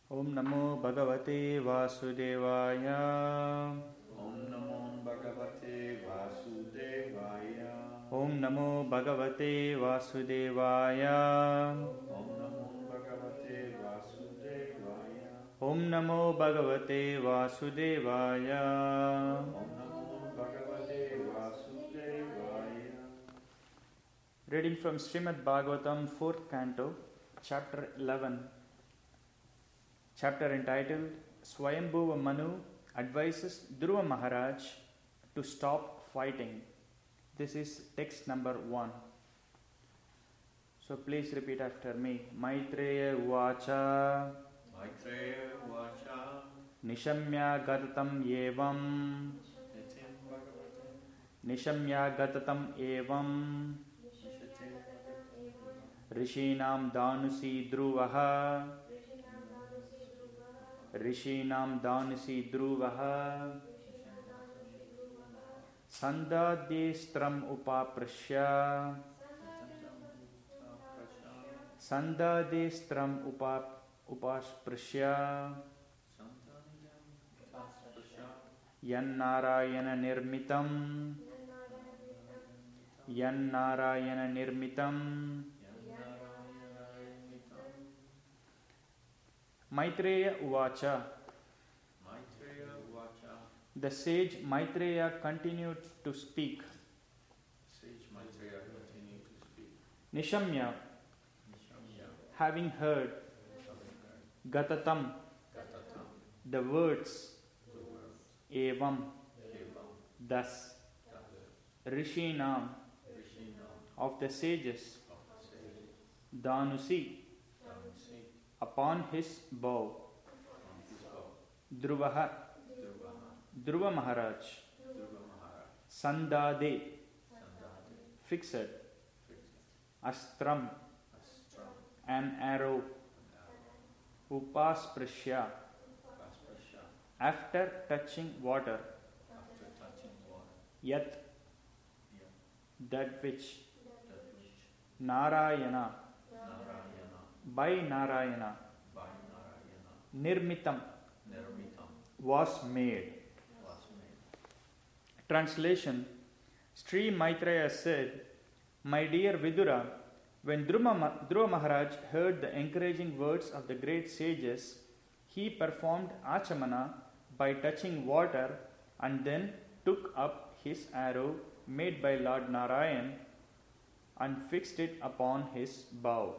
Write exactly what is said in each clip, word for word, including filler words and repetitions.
Om Namo Bhagavate Vasudevaya. Om Namo Bhagavate Vasudevaya. Om Namo Bhagavate Vasudevaya. Om Namo Bhagavate Vasudevaya. Om Namo Bhagavate Vasudevaya. Om Namo Bhagavate Vasudevaya. Reading from Srimad Bhagavatam, fourth canto, chapter eleven. Chapter entitled Swayambhuva Manu advises Dhruva Maharaj to stop fighting. This is text number one. So please repeat after me. Maitreya Uvacha Maitreya Uvacha Nishamya Gatatam Evam Nityam Bhagavate Nishamya Gatatam Evam Nishatim Rishinam Danusi Dhruvaha Rishinam Danusi Dhruvaha Sandadestram Upaprashya Sandadestram Upa Upasprashya Yan Narayana Nirmitam Yan Narayana Nirmitam. Maitreya Uvacha. Maitreya Uvacha. The sage Maitreya continued to speak. Sage Maitreya continued to speak. Nishamya, Nishamya, having heard, having heard, Gatatam, Gatatam, the words, the words, Evam, Evam, thus, Thus, Rishinam, Rishinam, of the sages, of the sages, Danusi, Dhamsi, upon his bow, on his bow, Dhruvaha, Dhruvaha, Dhruva Maharaj, Dhruva Maharaj, Sandade, Sandade, fixed, fixed, Astram, Astram, an arrow, Upasprashya, Vasprasha, after touching water, after touching water, Yat, Yat, that which, that which, Narayana, Narayana, by Narayana, by Narayana, Nirmitam, Nirmitam, was made. was made. Translation. Sri Maitreya said, My dear Vidura, when Dhruva Dhruva Maharaj heard the encouraging words of the great sages, he performed achamana by touching water and then took up his arrow made by Lord Narayan and fixed it upon his bow.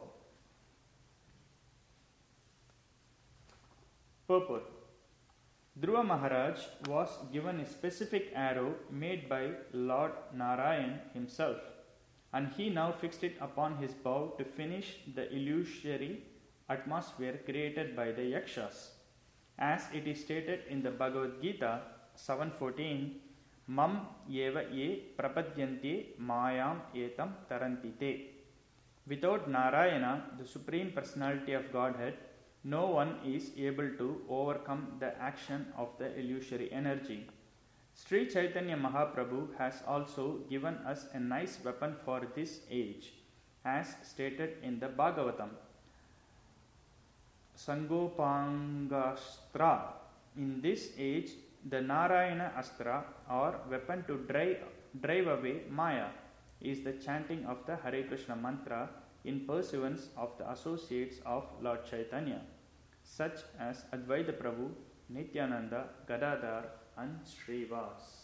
Purport. Dhruva Maharaj was given a specific arrow made by Lord Narayan himself, and he now fixed it upon his bow to finish the illusory atmosphere created by the Yakshas. As it is stated in the Bhagavad Gita seven fourteen, Mam eva ye prapadyante mayam etam tarantite. Without Narayana, the Supreme Personality of Godhead, no one is able to overcome the action of the illusory energy. Sri Chaitanya Mahaprabhu has also given us a nice weapon for this age, as stated in the Bhagavatam. Sangopangastra. In this age, the Narayana Astra, or weapon to drive, drive away Maya, is the chanting of the Hare Krishna mantra in pursuance of the associates of Lord Chaitanya, such as Advaita Prabhu, Nityananda, Gadadhar, and Srivas.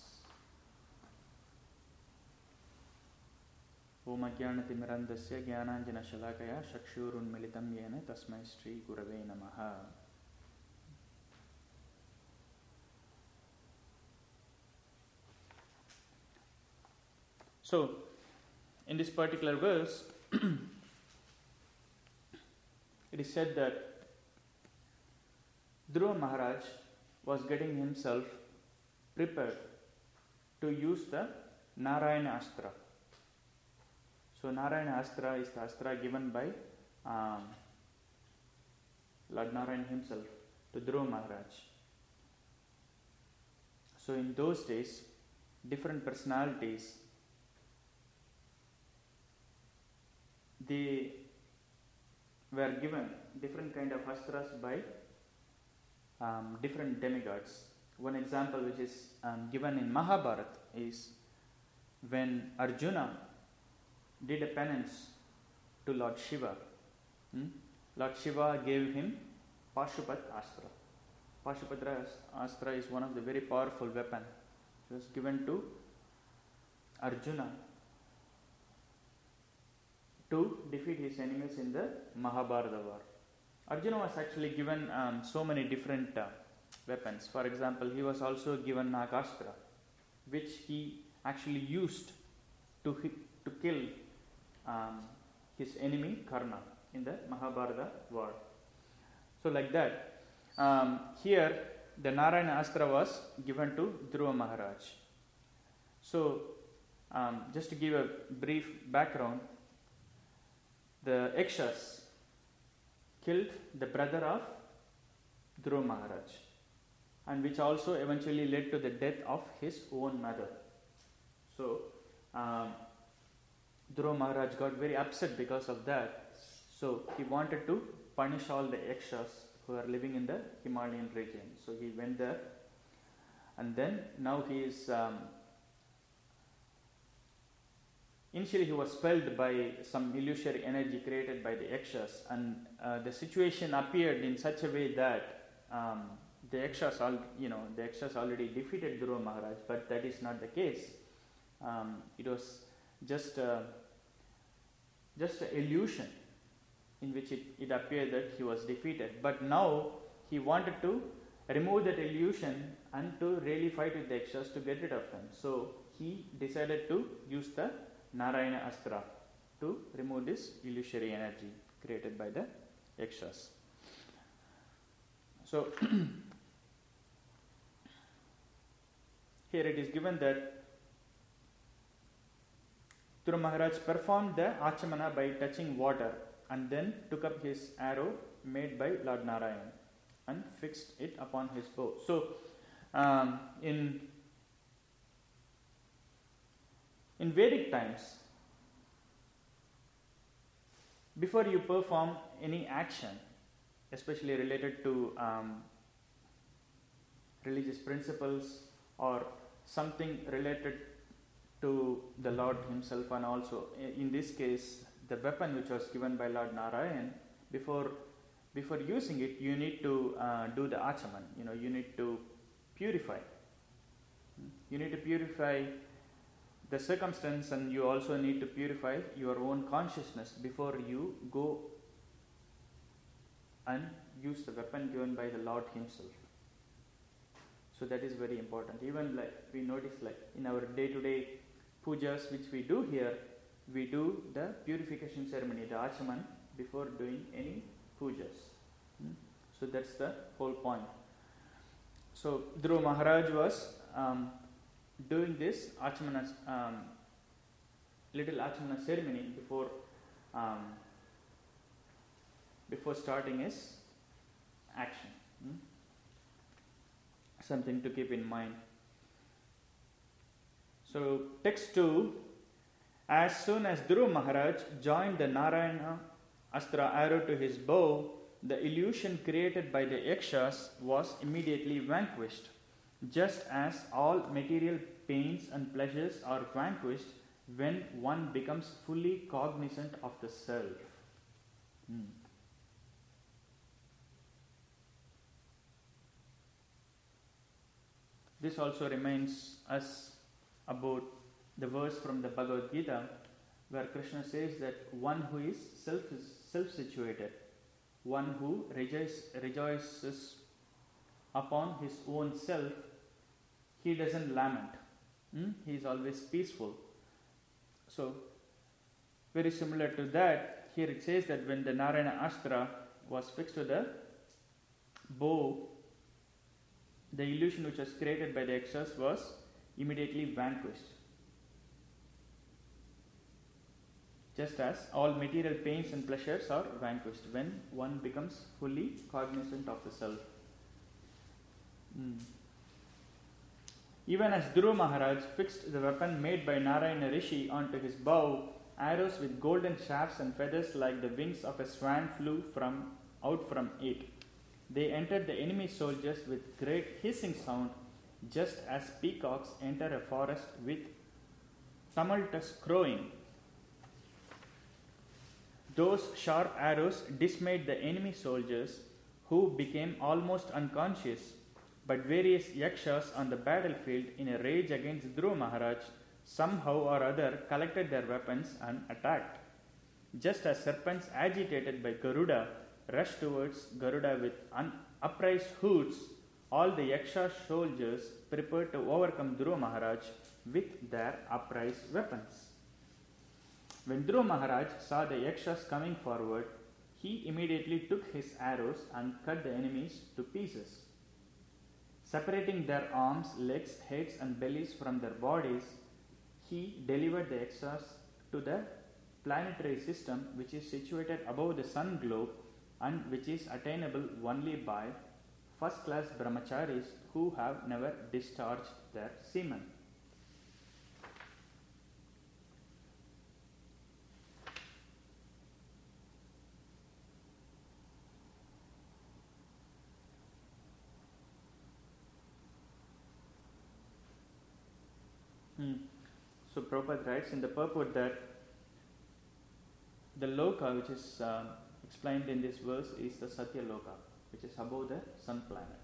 Om Ajnanatimmirandasya Jnananjana Shalakaya Chakshurunmilitam Yena Tasmai Shri Gurave Namaha. So, in this particular verse, it is said that Dhruva Maharaj was getting himself prepared to use the Narayana Astra. So Narayana Astra is the Astra given by um, Lord Narayan himself to Dhruva Maharaj. So in those days, different personalities, they were given different kind of astras by um, different demigods. One example which is um, given in Mahabharata is when Arjuna did a penance to Lord Shiva. Hmm? Lord Shiva gave him Pashupat Astra. Pashupat Astra is one of the very powerful weapons. It was given to Arjuna to defeat his enemies in the Mahabharata war. Arjuna was actually given um, so many different uh, weapons. For example, he was also given Nagastra, which he actually used to hit, to kill um, his enemy Karna in the Mahabharata war. So like that, um, here the Narayana Astra was given to Dhruva Maharaj. So um, just to give a brief background, the Yakshas killed the brother of Dhruva Maharaj, and which also eventually led to the death of his own mother. So um, Dhruva Maharaj got very upset because of that. So he wanted to punish all the Yakshas who are living in the Himalayan region. So he went there, and then now he is um, initially he was spelled by some illusory energy created by the Yakshas, and uh, the situation appeared in such a way that um, the Yakshas, all, you know, the Yakshas already defeated Dhruva Maharaj, but that is not the case. Um, it was just uh, just an illusion in which it, it appeared that he was defeated. But now he wanted to remove that illusion and to really fight with the Yakshas to get rid of them. So he decided to use the Narayana Astra to remove this illusory energy created by the Yakshas. So here it is given that Dhruva Maharaj performed the Achamana by touching water and then took up his arrow made by Lord Narayan and fixed it upon his bow. So um, in in Vedic times, before you perform any action, especially related to um, religious principles or something related to the Lord himself, and also in this case the weapon which was given by Lord Narayan, before before using it you need to uh, do the achaman. You know, you need to purify. You need to purify the circumstance, and you also need to purify your own consciousness before you go and use the weapon given by the Lord himself. So that is very important. Even like we notice, like in our day-to-day pujas which we do here, we do the purification ceremony, the achaman, before doing any pujas. Hmm? So that's the whole point. So Dhruva Maharaj was um, doing this achamana, um, little achamana ceremony before um, before starting his action. Hmm? Something to keep in mind. So text two, as soon as Dhruva Maharaj joined the Narayana Astra arrow to his bow, the illusion created by the Yakshas was immediately vanquished, just as all material pains and pleasures are vanquished when one becomes fully cognizant of the self. Hmm. This also reminds us about the verse from the Bhagavad Gita, where Krishna says that one who is self self-situated, one who rejoice, rejoices upon his own self, he doesn't lament. Hmm? He is always peaceful. So, very similar to that, here it says that when the Narayana Astra was fixed to the bow, the illusion which was created by the Yakshas was immediately vanquished. Just as all material pains and pleasures are vanquished when one becomes fully cognizant of the self. Mm. Even as Dhruva Maharaj fixed the weapon made by Narayana Rishi onto his bow, arrows with golden shafts and feathers like the wings of a swan flew from out from it. They entered the enemy soldiers with great hissing sound, just as peacocks enter a forest with tumultuous crowing. Those sharp arrows dismayed the enemy soldiers, who became almost unconscious. But various yakshas on the battlefield, in a rage against Dhruva Maharaj, somehow or other collected their weapons and attacked. Just as serpents agitated by Garuda rushed towards Garuda with un- upraised hoods, all the yaksha soldiers prepared to overcome Dhruva Maharaj with their upraised weapons. When Dhruva Maharaj saw the yakshas coming forward, he immediately took his arrows and cut the enemies to pieces. Separating their arms, legs, heads, and bellies from their bodies, he delivered the yakshas to the planetary system, which is situated above the sun globe and which is attainable only by first class brahmacharis who have never discharged their semen. Hmm. So Prabhupada writes in the purport that the loka which is uh, explained in this verse is the Satya Loka, which is above the sun planet.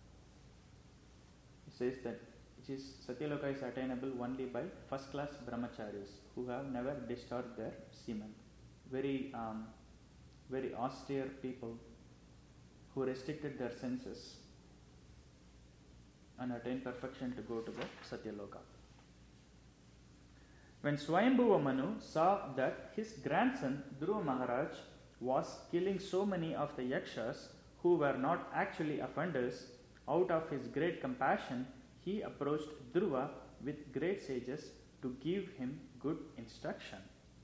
It says that which is Satya Loka is attainable only by first class brahmacharis who have never discharged their semen. Very, um, very austere people who restricted their senses and attained perfection to go to the Satya Loka. When Swayambhuva Manu saw that his grandson Dhruva Maharaj was killing so many of the yakshas who were not actually offenders, out of his great compassion, he approached Dhruva with great sages to give him good instruction.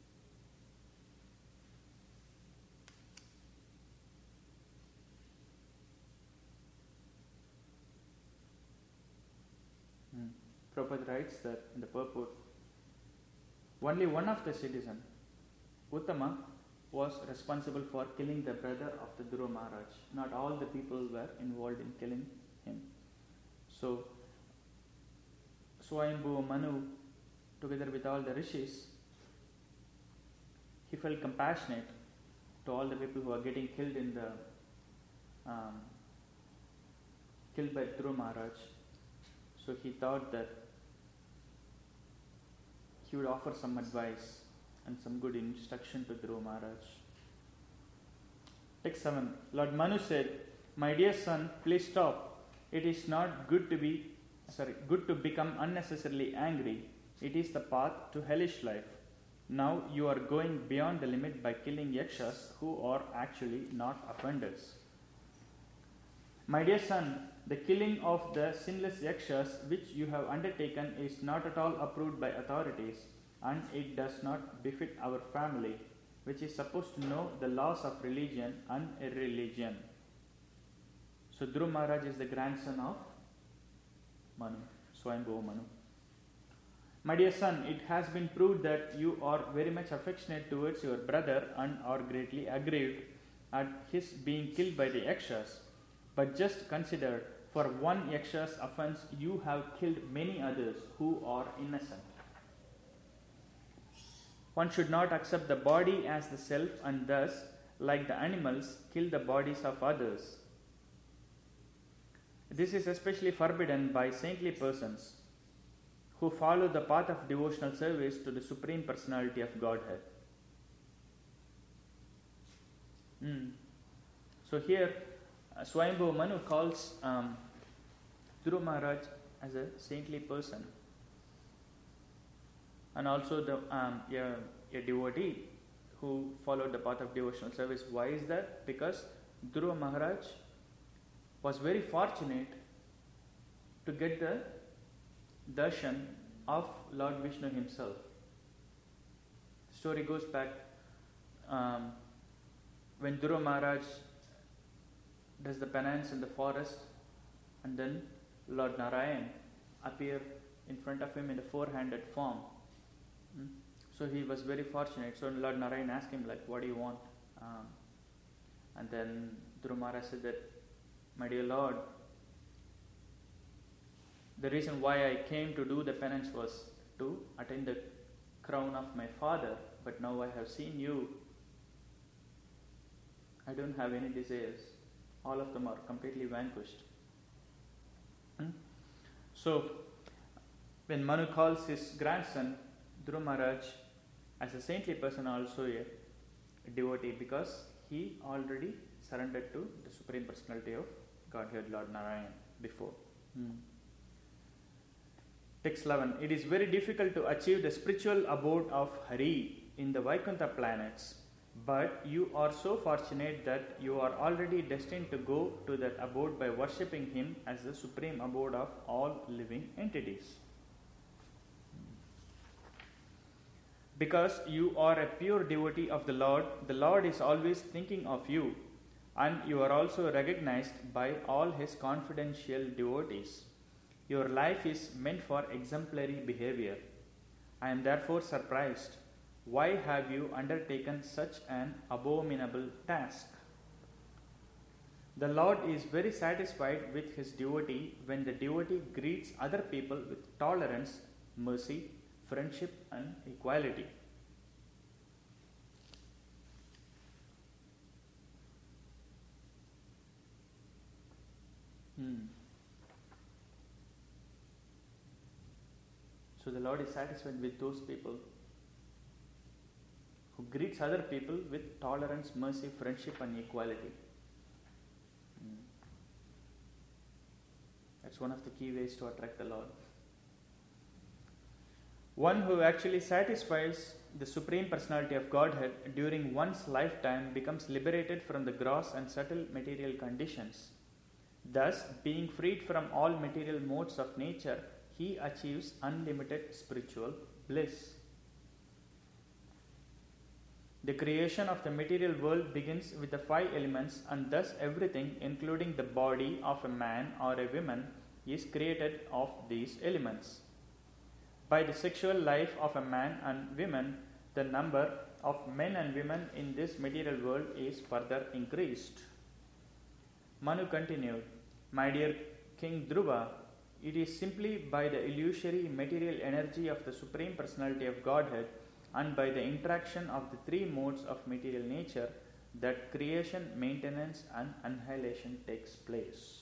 Hmm. Prabhupada writes that in the purport, only one of the citizens, Uttama, was responsible for killing the brother of the Dhruva Maharaj. Not all the people were involved in killing him. So, Swayambhuva Manu, together with all the rishis, he felt compassionate to all the people who are getting killed in the um, killed by Dhruva Maharaj. So he thought that he would offer some advice and some good instruction to Dhruva Maharaj. Text seven. Lord Manu said, "My dear son, please stop. It is not good to be, sorry, good to become unnecessarily angry. It is the path to hellish life. Now you are going beyond the limit by killing yakshas who are actually not offenders. My dear son, the killing of the sinless yakshas which you have undertaken is not at all approved by authorities, and it does not befit our family, which is supposed to know the laws of religion and irreligion." So Dhruva Maharaj is the grandson of Manu, Swayambhuva Manu. "My dear son, it has been proved that you are very much affectionate towards your brother and are greatly aggrieved at his being killed by the yakshas. But just consider, for one yaksha's offense you have killed many others who are innocent. One should not accept the body as the self and thus, like the animals, kill the bodies of others. This is especially forbidden by saintly persons who follow the path of devotional service to the Supreme Personality of Godhead." Mm. So here, uh, Swayambhuva Manu calls um, Dhruva Maharaj as a saintly person, and also the um, a, a devotee who followed the path of devotional service. Why is that? Because Dhruva Maharaj was very fortunate to get the darshan of Lord Vishnu himself. The story goes back um, when Dhruva Maharaj does the penance in the forest, and then Lord Narayan appear in front of him in the four-handed form. Hmm? So he was very fortunate. So Lord Narayan asked him, like, "What do you want?" Um, and then Dhruva Maharaj said that My dear Lord, the reason why I came to do the penance was to attain the crown of my father, but now I have seen you. I don't have any desires. All of them are completely vanquished. Hmm? So, when Manu calls his grandson, Dhruva Maharaj, as a saintly person, also a devotee, because he already surrendered to the Supreme Personality of Godhead, Lord Narayan, before. Hmm. Text eleven. It is very difficult to achieve the spiritual abode of Hari in the Vaikuntha planets, but you are so fortunate that you are already destined to go to that abode by worshipping him as the supreme abode of all living entities. Because you are a pure devotee of the Lord, the Lord is always thinking of you, and you are also recognized by all his confidential devotees. Your life is meant for exemplary behavior. I am therefore surprised. Why have you undertaken such an abominable task? The Lord is very satisfied with his devotee when the devotee greets other people with tolerance, mercy, friendship, and equality. Hmm. So the Lord is satisfied with those people who greets other people with tolerance, mercy, friendship, and equality. Hmm. That's one of the key ways to attract the Lord. One who actually satisfies the Supreme Personality of Godhead during one's lifetime becomes liberated from the gross and subtle material conditions. Thus, being freed from all material modes of nature, he achieves unlimited spiritual bliss. The creation of the material world begins with the five elements, and thus everything, including the body of a man or a woman, is created of these elements. By the sexual life of a man and woman, the number of men and women in this material world is further increased. Manu continued, My dear King Dhruva, it is simply by the illusory material energy of the Supreme Personality of Godhead and by the interaction of the three modes of material nature that creation, maintenance, and annihilation takes place.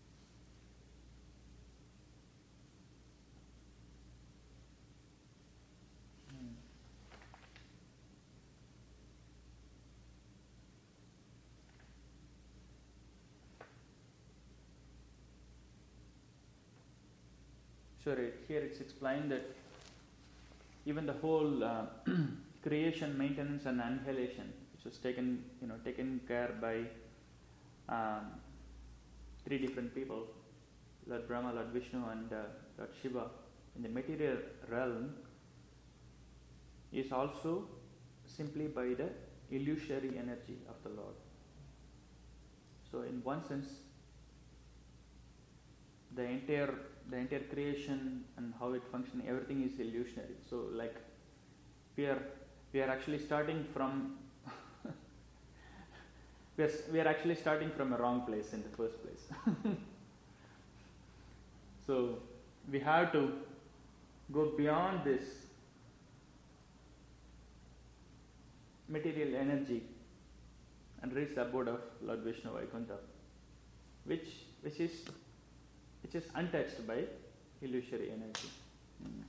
So right here it's explained that even the whole uh, creation, maintenance, and annihilation, which was taken, you know, taken care by um, three different people, Lord Brahma, Lord Vishnu, and uh, Lord Shiva, in the material realm, is also simply by the illusory energy of the Lord. So, in one sense, the entire the entire creation and how it functions, everything is illusionary. So, like we are we are actually starting from we are we are actually starting from a wrong place in the first place. So, we have to go beyond this material energy and reach the abode of Lord Vishnu Vaikuntha, which which is which is untouched by illusory energy. Mm.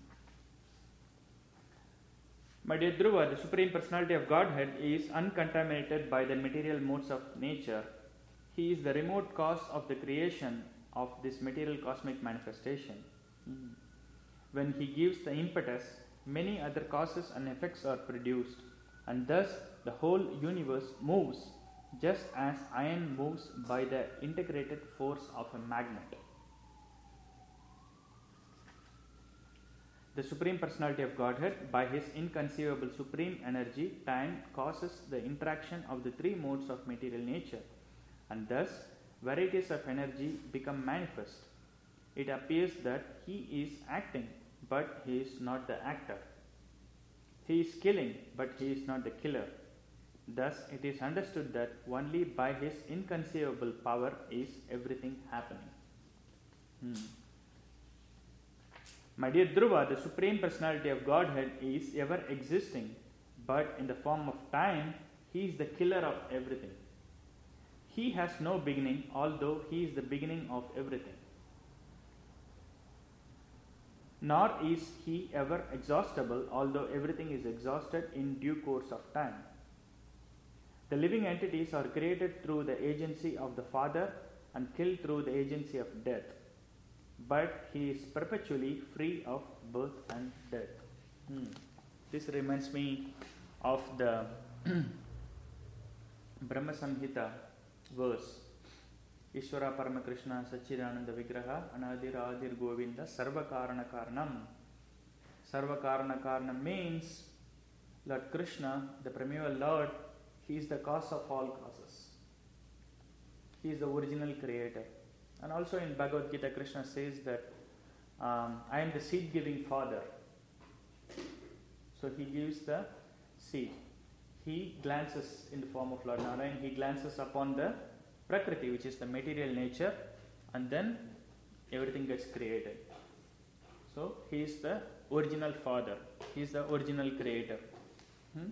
My dear Dhruva, the Supreme Personality of Godhead is uncontaminated by the material modes of nature. He is the remote cause of the creation of this material cosmic manifestation. Mm. When he gives the impetus, many other causes and effects are produced, and thus the whole universe moves just as iron moves by the integrated force of a magnet. The Supreme Personality of Godhead, by his inconceivable supreme energy, time, causes the interaction of the three modes of material nature, and thus varieties of energy become manifest. It appears that he is acting, but he is not the actor. He is killing, but he is not the killer. Thus, it is understood that only by His inconceivable power is everything happening. Hmm. My dear Dhruva, the Supreme Personality of Godhead is ever existing, but in the form of time, He is the killer of everything. He has no beginning, although He is the beginning of everything. Nor is He ever exhaustible, although everything is exhausted in due course of time. The living entities are created through the agency of the Father and killed through the agency of death. But He is perpetually free of birth and death. Hmm. This reminds me of the Brahma Samhita verse. Ishvara Paramakrishna Sachidananda Vigraha Anadir Adir Govinda Sarva Karana Karanam. Sarva Karana Karanam means Lord Krishna, the primeval Lord, He is the cause of all causes. He is the original creator. And also in Bhagavad Gita, Krishna says that um, I am the seed-giving father. So He gives the seed. He glances in the form of Lord Narayan, He glances upon the Prakriti, which is the material nature, and then everything gets created. So He is the original father. He is the original creator. Hmm?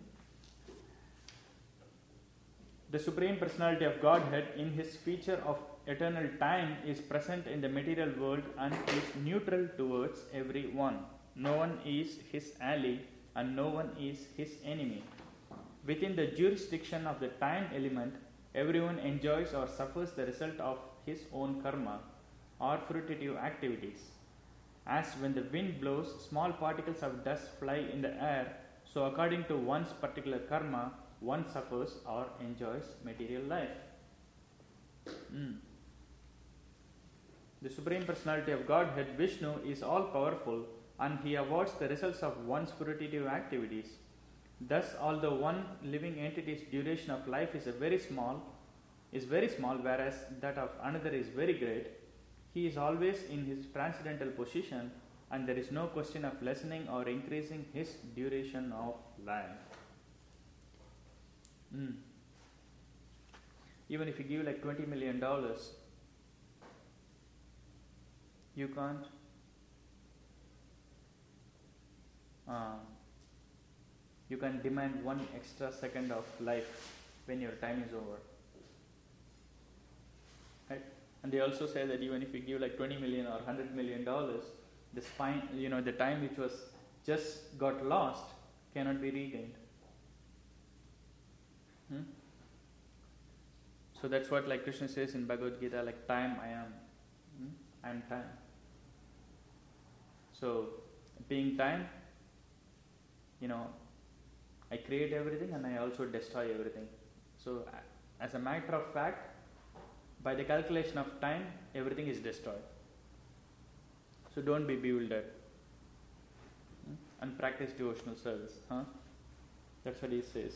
The Supreme Personality of Godhead, in His feature of eternal time, is present in the material world and is neutral towards everyone. No one is His ally and no one is His enemy. Within the jurisdiction of the time element, everyone enjoys or suffers the result of his own karma or fruitive activities. As when the wind blows, small particles of dust fly in the air, so according to one's particular karma, one suffers or enjoys material life. Mm. The Supreme Personality of Godhead, Vishnu, is all-powerful and He awards the results of one's fruitive activities. Thus, although one living entity's duration of life is a very small, is very small, whereas that of another is very great, he is always in his transcendental position, and there is no question of lessening or increasing his duration of life. Mm. Even if you give like twenty million dollars, you can't uh, you can demand one extra second of life when your time is over. Right? And they also say that even if you give like twenty million or one hundred million dollars, the spine, you know, the time which was just got lost cannot be regained. Hmm? So that's what like Krishna says in Bhagavad Gita, like time I am. Hmm? I am time. So being time, you know, I create everything and I also destroy everything. So as a matter of fact, by the calculation of time, everything is destroyed. So don't be bewildered. Hmm? And practice devotional service. Huh? That's what he says.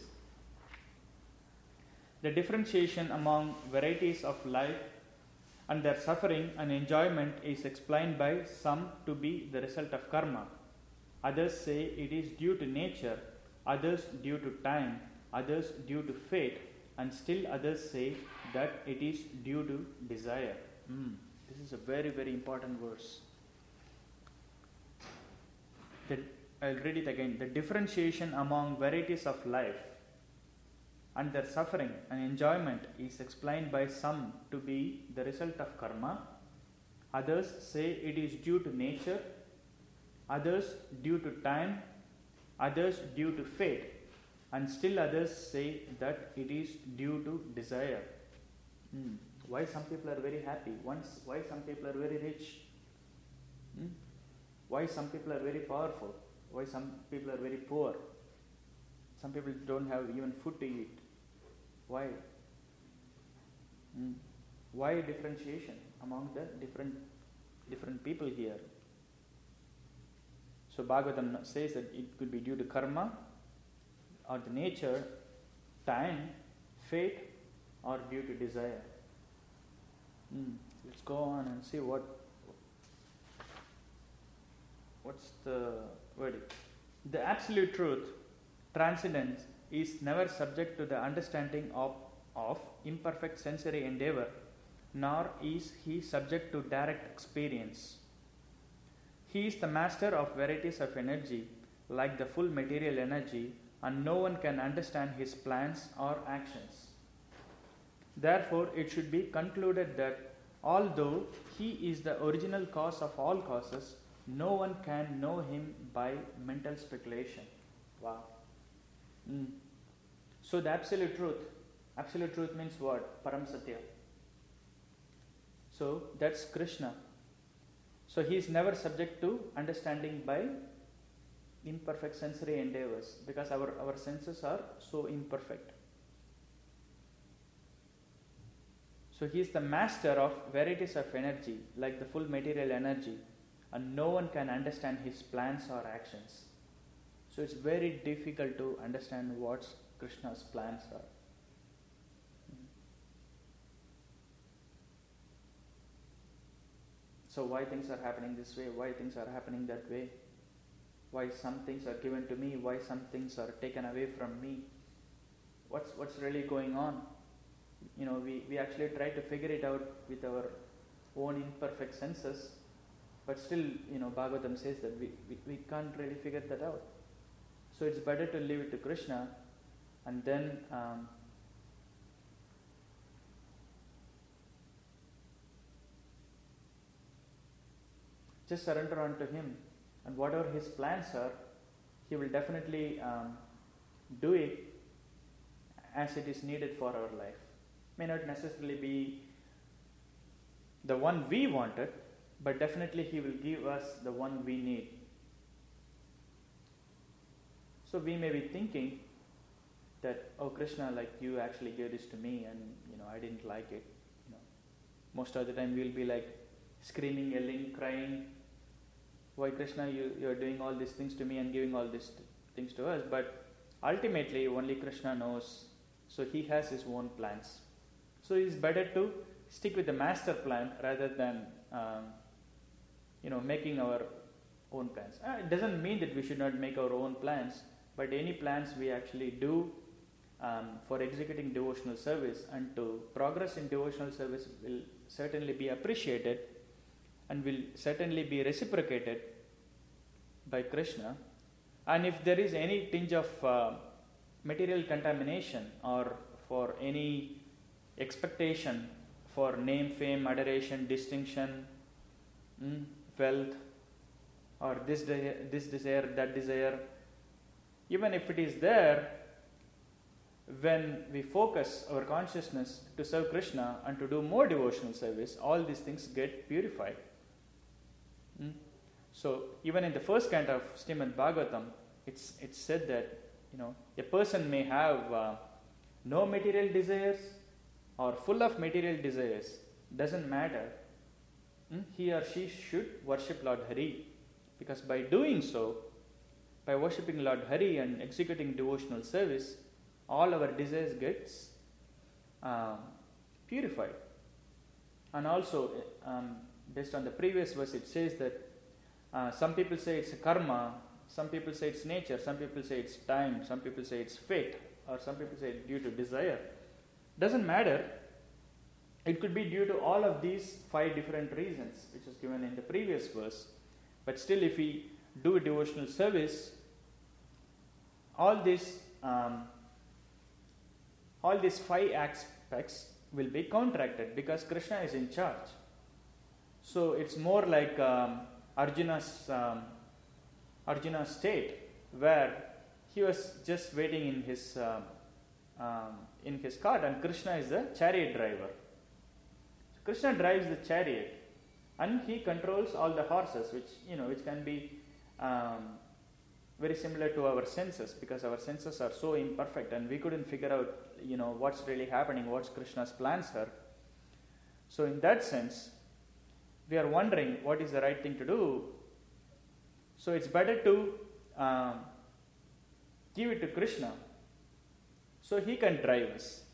The differentiation among varieties of life and their suffering and enjoyment is explained by some to be the result of karma. Others say it is due to nature, others due to time, others due to fate, and still others say that it is due to desire. Mm. This is a very, very important verse. The, I'll read it again. The differentiation among varieties of life and their suffering and enjoyment is explained by some to be the result of karma. Others say it is due to nature, others due to time, others due to fate, and still others say that it is due to desire. Hmm. Why some people are very happy? Once, why some people are very rich? Hmm? Why some people are very powerful? Why some people are very poor? Some people don't have even food to eat. Why? Hmm. Why differentiation among the different different people here? So Bhagavatam says that it could be due to karma, or the nature, time, fate, or due to desire. Hmm. Let's go on and see what what's the verdict. The absolute truth, transcendence, is never subject to the understanding of, of imperfect sensory endeavor, nor is he subject to direct experience. He is the master of varieties of energy, like the full material energy, and no one can understand his plans or actions. Therefore, it should be concluded that although he is the original cause of all causes, no one can know him by mental speculation. Wow. Mm. So the absolute truth, absolute truth means what? Param Satya. So that's Krishna. So he is never subject to understanding by imperfect sensory endeavors, because our, our senses are so imperfect. So he is the master of varieties of energy, like the full material energy, and no one can understand his plans or actions. So it's very difficult to understand what Krishna's plans are. So why things are happening this way, why things are happening that way, why some things are given to me, why some things are taken away from me, what's what's really going on. You know, we, we actually try to figure it out with our own imperfect senses, but still, you know, Bhagavatam says that we, we, we can't really figure that out. So it's better to leave it to Krishna, and then um, just surrender unto him, and whatever his plans are, he will definitely um, do it as it is needed for our life. May not necessarily be the one we wanted, but definitely he will give us the one we need. So we may be thinking that, oh Krishna, like you actually gave this to me and you know I didn't like it. You know, most of the time we'll be like screaming, yelling, crying. Why Krishna, you, you are doing all these things to me and giving all these t- things to us? But ultimately only Krishna knows. So he has his own plans. So it's better to stick with the master plan rather than um, you know making our own plans. Uh, it doesn't mean that we should not make our own plans, but any plans we actually do um, for executing devotional service and to progress in devotional service will certainly be appreciated and will certainly be reciprocated by Krishna. And if there is any tinge of uh, material contamination or for any expectation for name, fame, adoration, distinction, mm, wealth, or this de- this desire, that desire, even if it is there, when we focus our consciousness to serve Krishna and to do more devotional service, all these things get purified. Mm? So even in the first canto of Srimad Bhagavatam, it's it's said that you know a person may have uh, no material desires or full of material desires, doesn't matter. Mm? He or she should worship Lord Hari, because by doing so, by worshipping Lord Hari and executing devotional service, all our desires gets um, purified. And also, um, based on the previous verse, it says that uh, some people say it's a karma, some people say it's nature, some people say it's time, some people say it's fate, or some people say it's due to desire. Doesn't matter. It could be due to all of these five different reasons, which is given in the previous verse. But still, if we do devotional service, all these um, all these five aspects will be counteracted because Krishna is in charge. So it's more like um, Arjuna's um, Arjuna's state, where he was just waiting in his um, um, in his cart, and Krishna is the chariot driver. So Krishna drives the chariot, and he controls all the horses, which you know, which can be um, very similar to our senses, because our senses are so imperfect, and we couldn't figure out, you know, what's really happening, what's Krishna's plans are. So in that sense, we are wondering what is the right thing to do. So it's better to um, give it to Krishna, so he can drive us.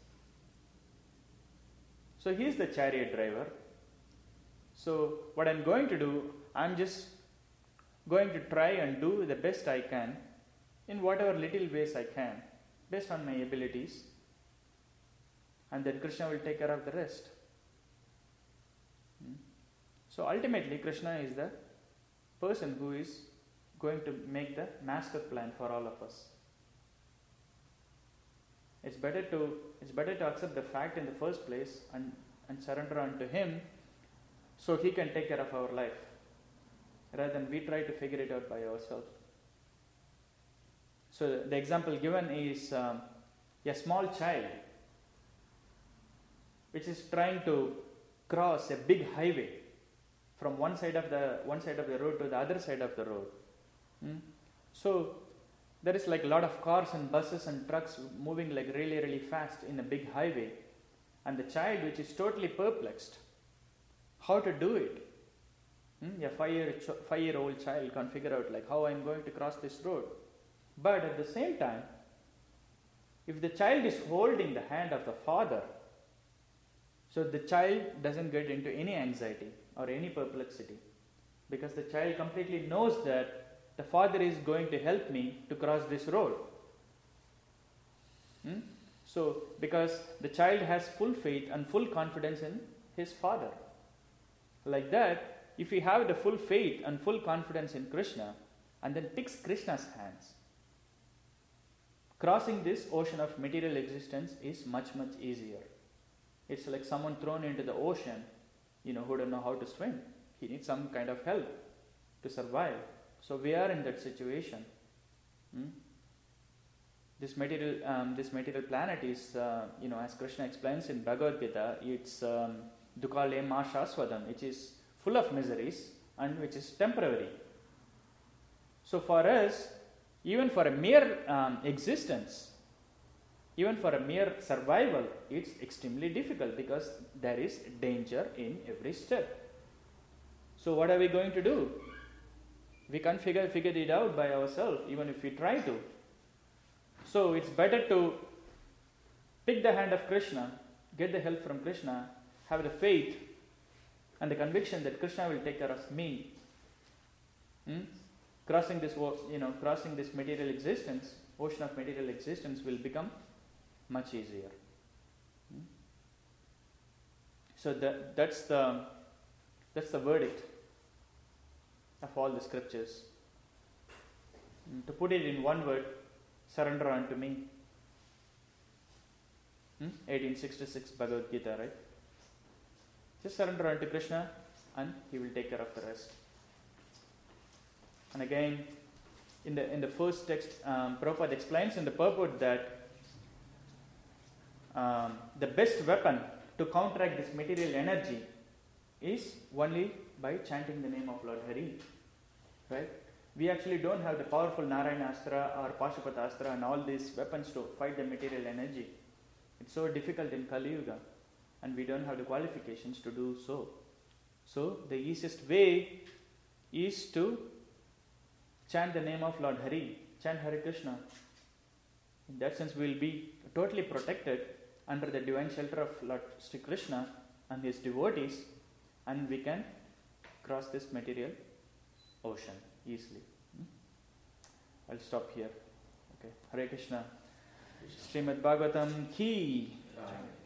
So he is the chariot driver. So what I'm going to do, I'm just going to try and do the best I can in whatever little ways I can. based on my abilities, and then Krishna will take care of the rest. Hmm? So ultimately, Krishna is the person who is going to make the master plan for all of us. It's better to it's better to accept the fact in the first place and, and surrender unto Him, so He can take care of our life, rather than we try to figure it out by ourselves. So the example given is um, a small child which is trying to cross a big highway from one side of the one side of the road to the other side of the road. Hmm? So there is like a lot of cars and buses and trucks moving like really really fast in a big highway, and the child, which is totally perplexed how to do it. Hmm? A five year ch- five year old child can't figure out like how I'm going to cross this road. But at the same time, if the child is holding the hand of the father, so the child doesn't get into any anxiety or any perplexity, because the child completely knows that the father is going to help me to cross this road. Hmm? So, because the child has full faith and full confidence in his father. Like that, if we have the full faith and full confidence in Krishna, and then takes Krishna's hands, crossing this ocean of material existence is much much easier. It's like someone thrown into the ocean, you know, who don't know how to swim. He needs some kind of help to survive. So we are in that situation. Hmm? This material, um, this material planet is, uh, you know, as Krishna explains in Bhagavad Gita, it's um, dukale ma shaswadam, which is full of miseries and which is temporary. So for us, even for a mere um, existence, even for a mere survival, it's extremely difficult because there is danger in every step. So what are we going to do? We can't figure, figure it out by ourselves, even if we try to. So it's better to pick the hand of Krishna, get the help from Krishna, have the faith and the conviction that Krishna will take care of me. Hmm? Crossing this, you know, crossing this material existence, ocean of material existence will become much easier. Hmm? So that, that's the that's the verdict of all the scriptures. Hmm? To put it in one word, surrender unto me. Hmm? eighteen sixty-six Bhagavad Gita, right? Just surrender unto Krishna and He will take care of the rest. And again, in the in the first text, um, Prabhupada explains in the purport that um, the best weapon to counteract this material energy is only by chanting the name of Lord Hari. Right? We actually don't have the powerful Narayana Astra or Pashupata Astra and all these weapons to fight the material energy. It's so difficult in Kali Yuga, and we don't have the qualifications to do so. So the easiest way is to chant the name of Lord Hari, chant Hare Krishna. In that sense, we will be totally protected under the divine shelter of Lord Sri Krishna and His devotees, and we can cross this material ocean easily. Hmm? I'll stop here. Okay. Hare Krishna. Srimad Bhagavatam ki.